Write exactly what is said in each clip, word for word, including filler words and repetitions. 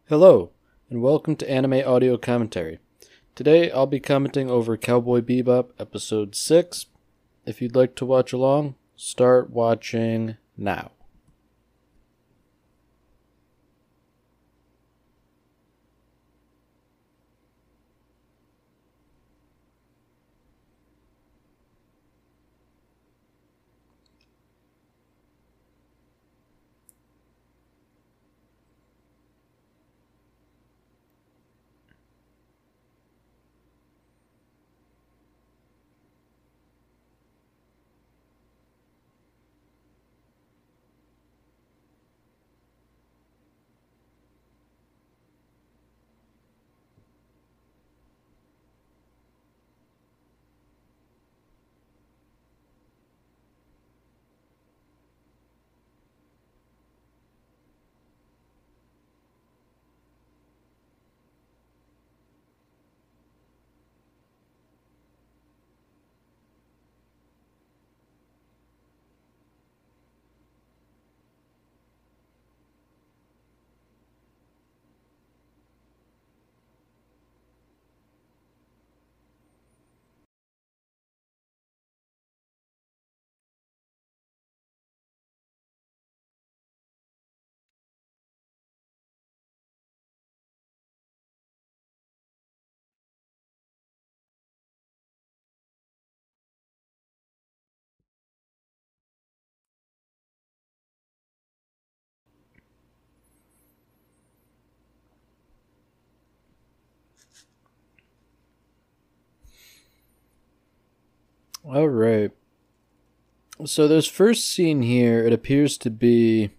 Hello, and welcome to Anime Audio Commentary. Today I'll be commenting over Cowboy Bebop Episode six. If you'd like to watch along, start watching now. Alright. So this first scene here, it appears to be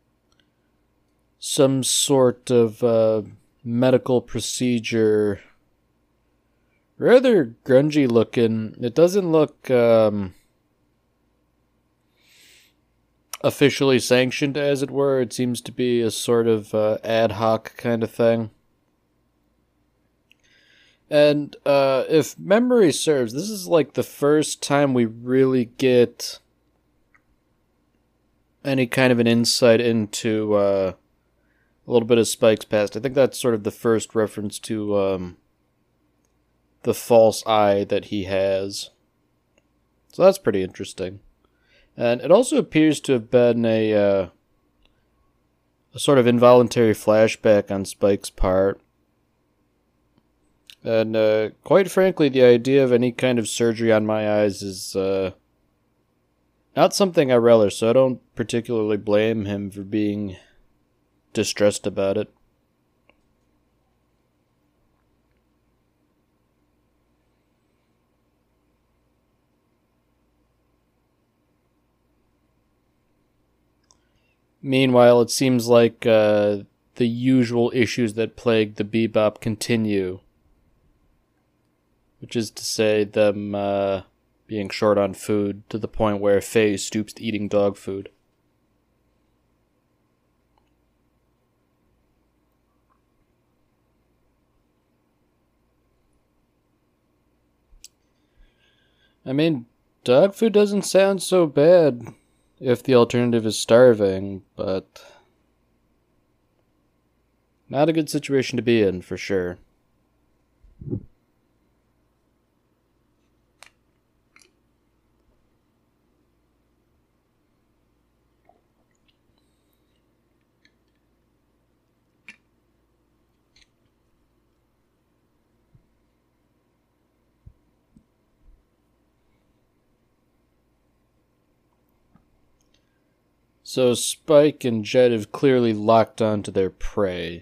some sort of uh, medical procedure. Rather grungy looking. It doesn't look um, officially sanctioned, as it were. It seems to be a sort of uh, ad hoc kind of thing. And uh, if memory serves, this is like the first time we really get any kind of an insight into uh, a little bit of Spike's past. I think that's sort of the first reference to um, the false eye that he has. So that's pretty interesting. And it also appears to have been a, uh, a sort of involuntary flashback on Spike's part. And uh, quite frankly, the idea of any kind of surgery on my eyes is uh, not something I relish, so I don't particularly blame him for being distressed about it. Meanwhile, it seems like uh, the usual issues that plague the Bebop continue. Which is to say, them uh, being short on food to the point where Faye stoops to eating dog food. I mean, dog food doesn't sound so bad if the alternative is starving, but not a good situation to be in, for sure. So Spike and Jet have clearly locked onto their prey.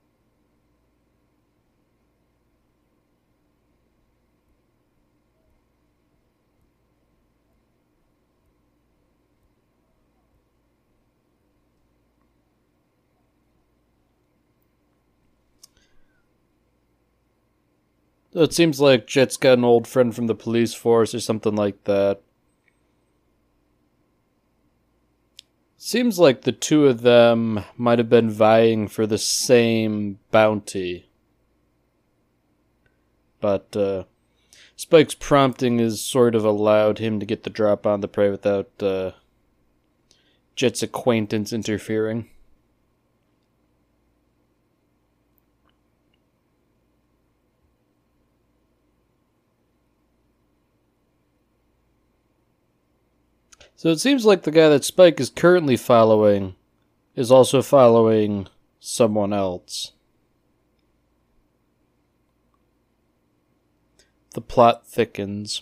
So it seems like Jet's got an old friend from the police force or something like that. Seems like the two of them might have been vying for the same bounty. But uh, Spike's prompting has sort of allowed him to get the drop on the prey without uh, Jet's acquaintance interfering. So it seems like the guy that Spike is currently following is also following someone else. The plot thickens.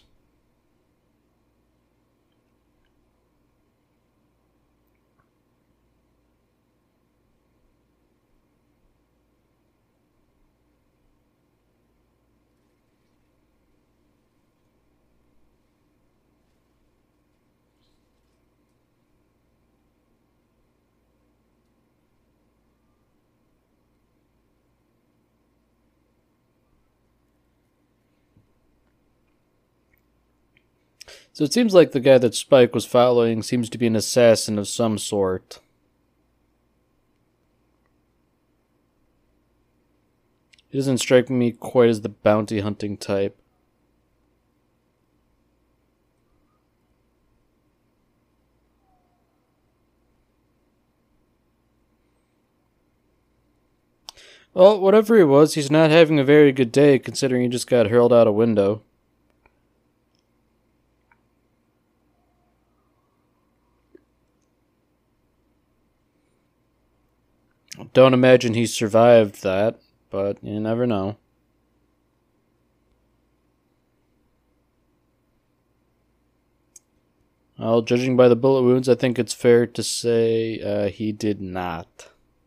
So it seems like the guy that Spike was following seems to be an assassin of some sort. It doesn't strike me quite as the bounty hunting type. Well, whatever he was, he's not having a very good day considering he just got hurled out a window. Don't imagine he survived that, but you never know. Well, judging by the bullet wounds, I think it's fair to say uh, he did not.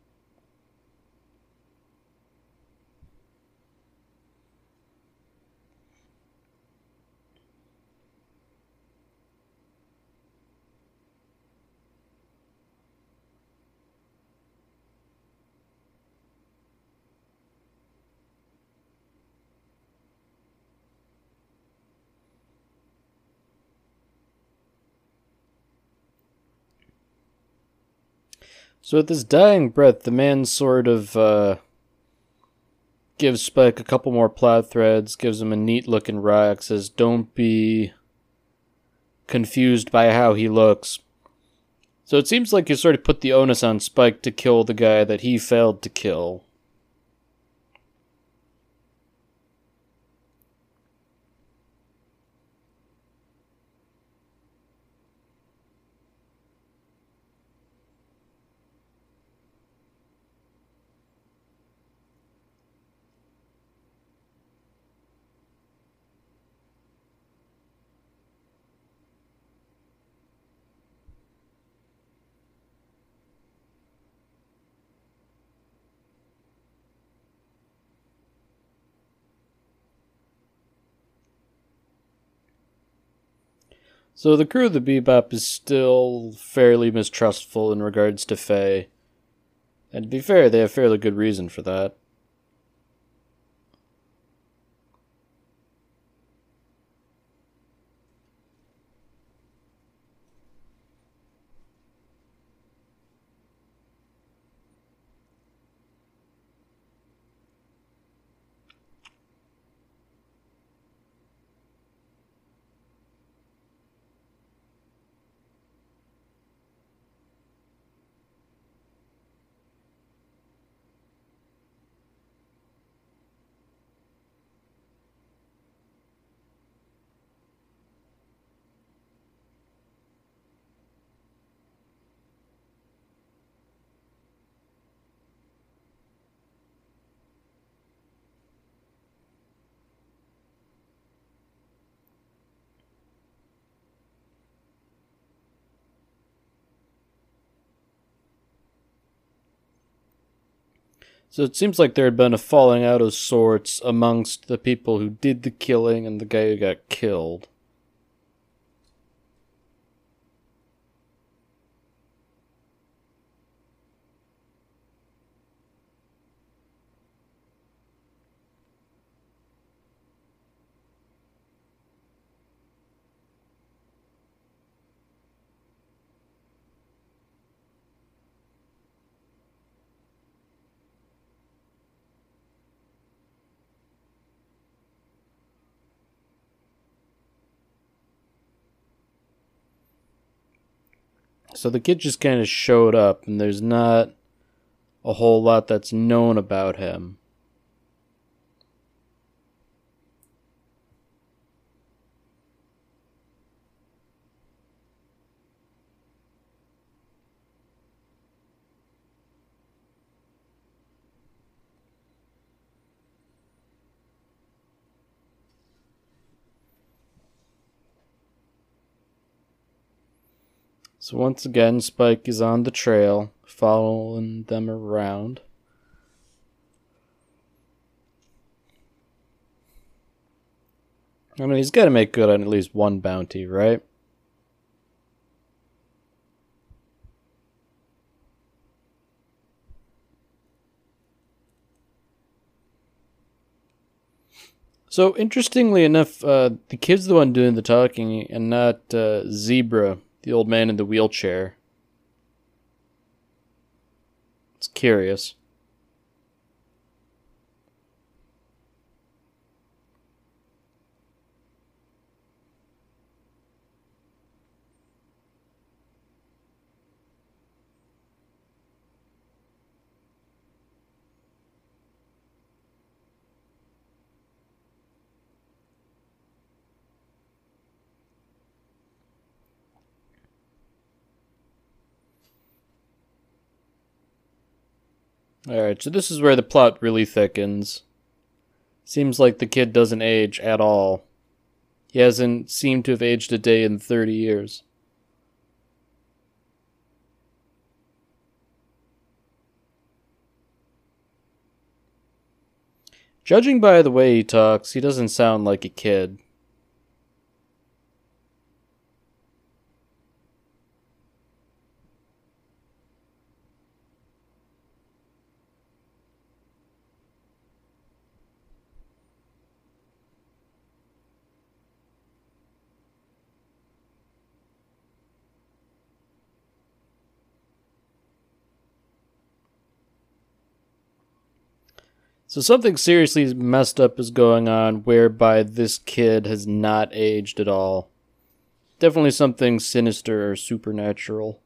So at this dying breath, the man sort of uh, gives Spike a couple more plot threads, gives him a neat looking rock, says, "Don't be confused by how he looks." So it seems like you sort of put the onus on Spike to kill the guy that he failed to kill. So the crew of the Bebop is still fairly mistrustful in regards to Faye. And to be fair, they have fairly good reason for that. So it seems like there had been a falling out of sorts amongst the people who did the killing and the guy who got killed. So the kid just kind of showed up, and there's not a whole lot that's known about him. So once again, Spike is on the trail, following them around. I mean, he's got to make good on at least one bounty, right? So, interestingly enough, uh, the kid's the one doing the talking and not uh, Zebra, the old man in the wheelchair. It's curious. Alright, so this is where the plot really thickens. Seems like the kid doesn't age at all. He hasn't seemed to have aged a day in thirty years. Judging by the way he talks, he doesn't sound like a kid. So something seriously messed up is going on whereby this kid has not aged at all. Definitely something sinister or supernatural.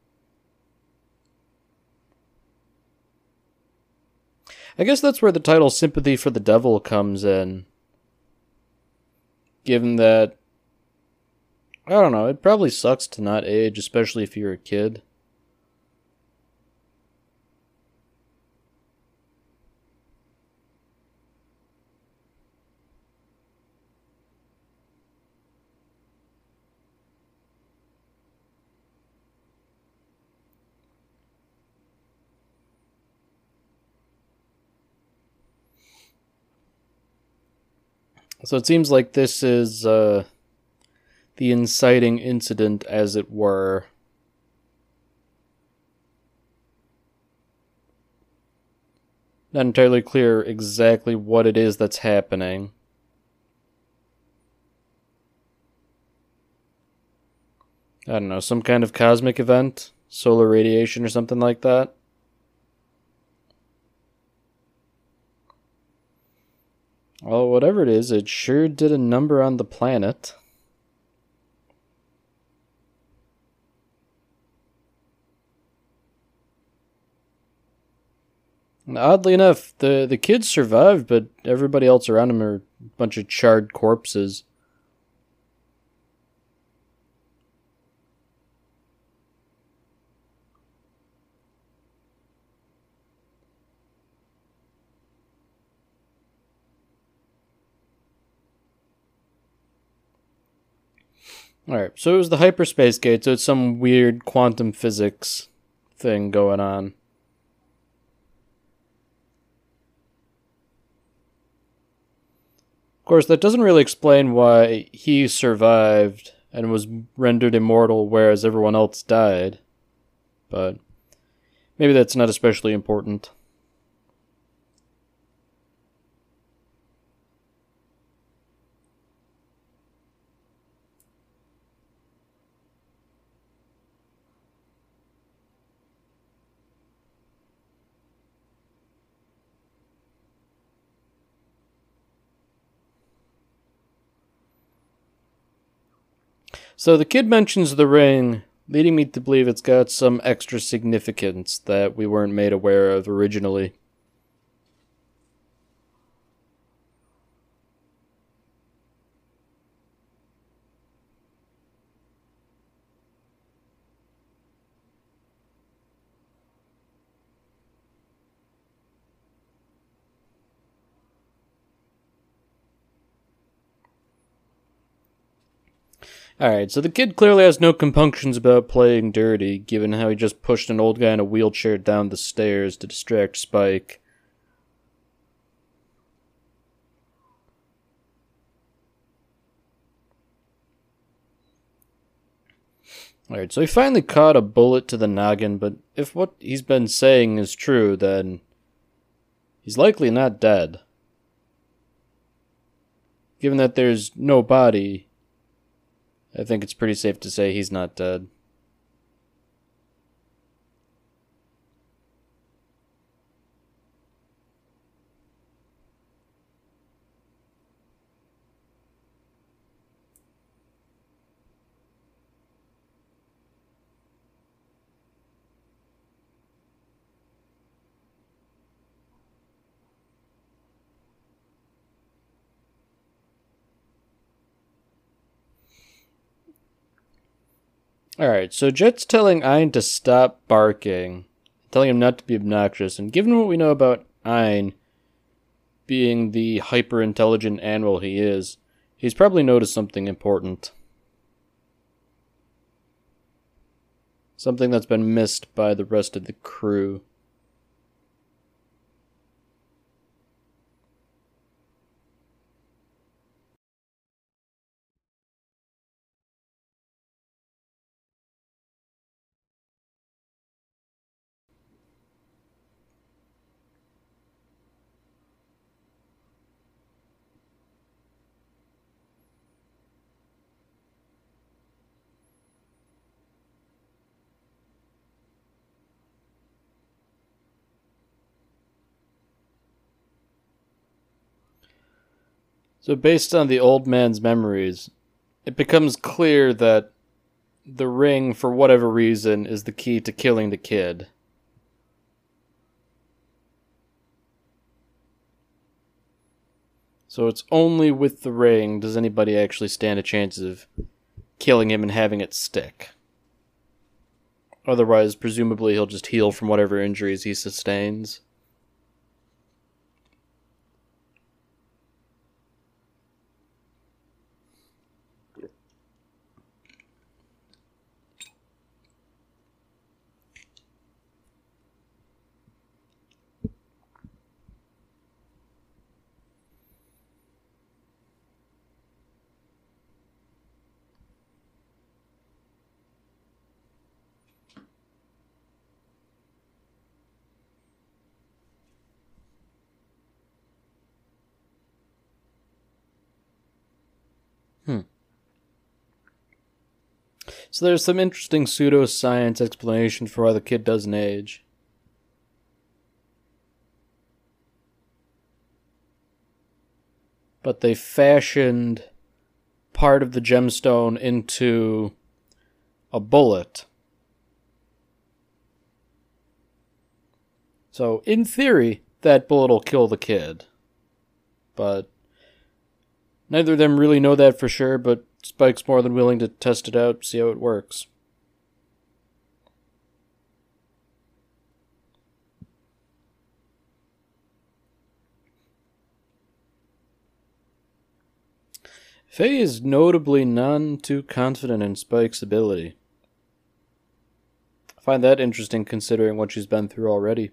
I guess that's where the title Sympathy for the Devil comes in. Given that, I don't know, it probably sucks to not age, especially if you're a kid. So it seems like this is uh, the inciting incident, as it were. Not entirely clear exactly what it is that's happening. I don't know, some kind of cosmic event? Solar radiation or something like that? Well, whatever it is, it sure did a number on the planet. And oddly enough, the, the kids survived, but everybody else around them are a bunch of charred corpses. Alright, so it was the hyperspace gate, so it's some weird quantum physics thing going on. Of course, that doesn't really explain why he survived and was rendered immortal, whereas everyone else died. But maybe that's not especially important. So the kid mentions the ring, leading me to believe it's got some extra significance that we weren't made aware of originally. Alright, so the kid clearly has no compunctions about playing dirty, given how he just pushed an old guy in a wheelchair down the stairs to distract Spike. Alright, so he finally caught a bullet to the noggin, but if what he's been saying is true, then he's likely not dead. Given that there's no body, I think it's pretty safe to say he's not dead. Alright, so Jet's telling Ein to stop barking, telling him not to be obnoxious, and given what we know about Ein being the hyper-intelligent animal he is, he's probably noticed something important. Something that's been missed by the rest of the crew. So based on the old man's memories, it becomes clear that the ring, for whatever reason, is the key to killing the kid. So it's only with the ring does anybody actually stand a chance of killing him and having it stick. Otherwise, presumably he'll just heal from whatever injuries he sustains. Hmm. So there's some interesting pseudoscience explanation for why the kid doesn't age. But they fashioned part of the gemstone into a bullet. So, in theory, that bullet will kill the kid. But neither of them really know that for sure, but Spike's more than willing to test it out, see how it works. Faye is notably none too confident in Spike's ability. I find that interesting considering what she's been through already.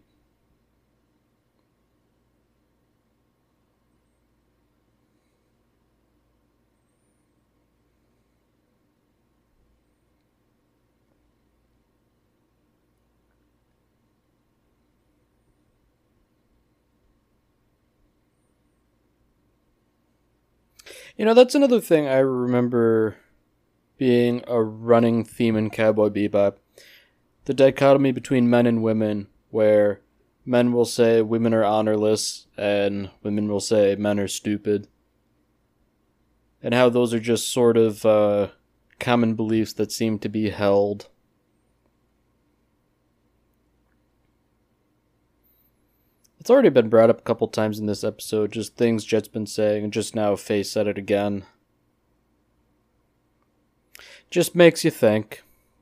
You know, that's another thing I remember being a running theme in Cowboy Bebop. The dichotomy between men and women, where men will say women are honorless, and women will say men are stupid. And how those are just sort of uh, common beliefs that seem to be held. It's already been brought up a couple times in this episode, just things Jet's been saying, and just now Faye said it again. Just makes you think.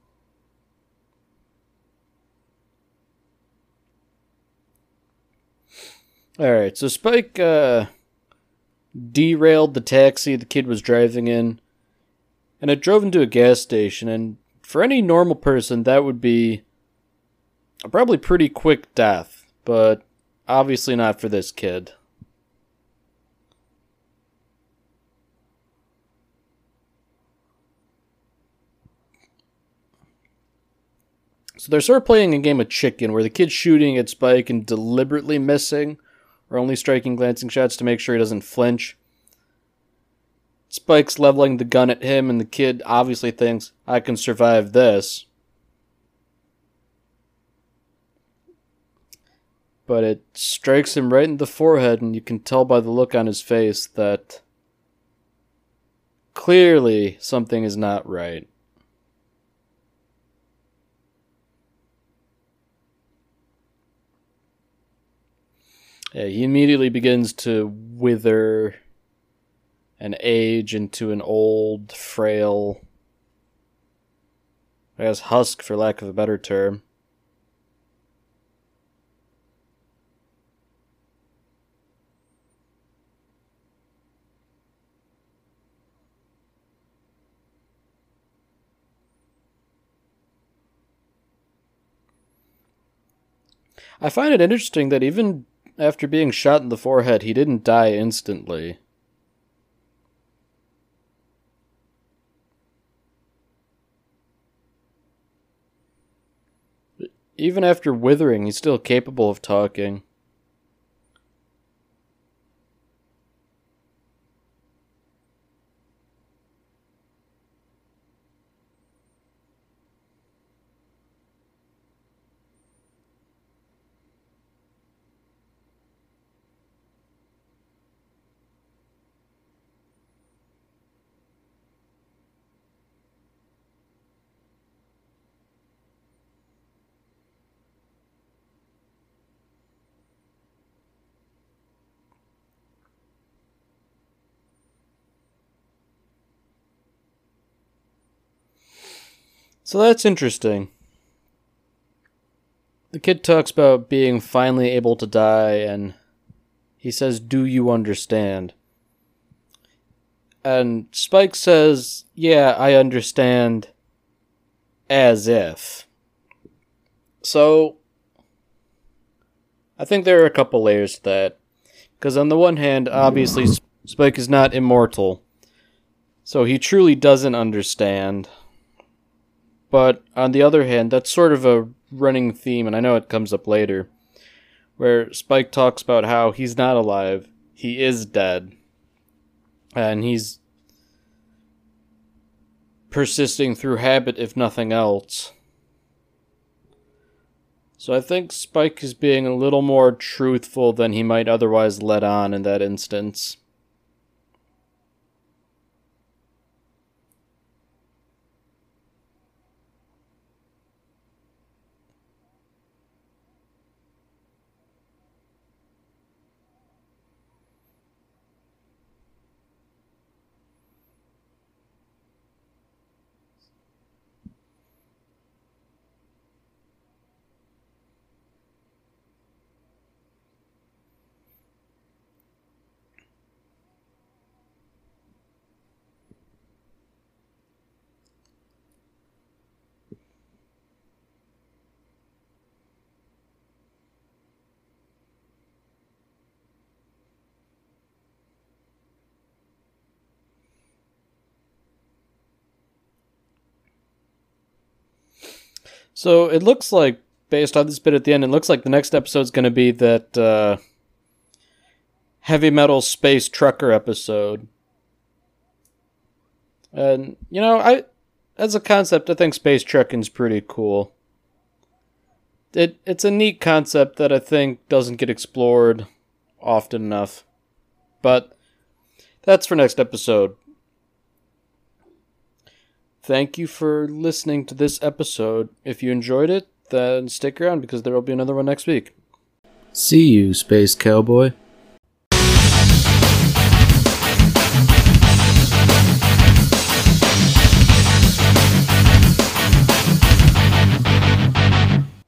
Alright, so Spike uh, derailed the taxi the kid was driving in, and it drove into a gas station, and for any normal person, that would be a probably pretty quick death, but obviously not for this kid. So they're sort of playing a game of chicken, where the kid's shooting at Spike and deliberately missing, or only striking glancing shots to make sure he doesn't flinch. Spike's leveling the gun at him, and the kid obviously thinks, I can survive this. But it strikes him right in the forehead, and you can tell by the look on his face that clearly something is not right. Yeah, he immediately begins to wither and age into an old, frail, I guess husk for lack of a better term. I find it interesting that even after being shot in the forehead, he didn't die instantly. Even after withering, he's still capable of talking. So that's interesting. The kid talks about being finally able to die, and he says, do you understand? And Spike says, yeah, I understand, as if. So, I think there are a couple layers to that. Because on the one hand, obviously, Spike is not immortal. So he truly doesn't understand. But on the other hand, that's sort of a running theme, and I know it comes up later, where Spike talks about how he's not alive, he is dead, and he's persisting through habit, if nothing else. So I think Spike is being a little more truthful than he might otherwise let on in that instance. So it looks like, based on this bit at the end, it looks like the next episode's going to be that uh, heavy metal space trucker episode. And, you know, I, as a concept, I think space trucking's pretty cool. It It's a neat concept that I think doesn't get explored often enough. But that's for next episode. Thank you for listening to this episode. If you enjoyed it, then stick around because there will be another one next week. See you, Space Cowboy.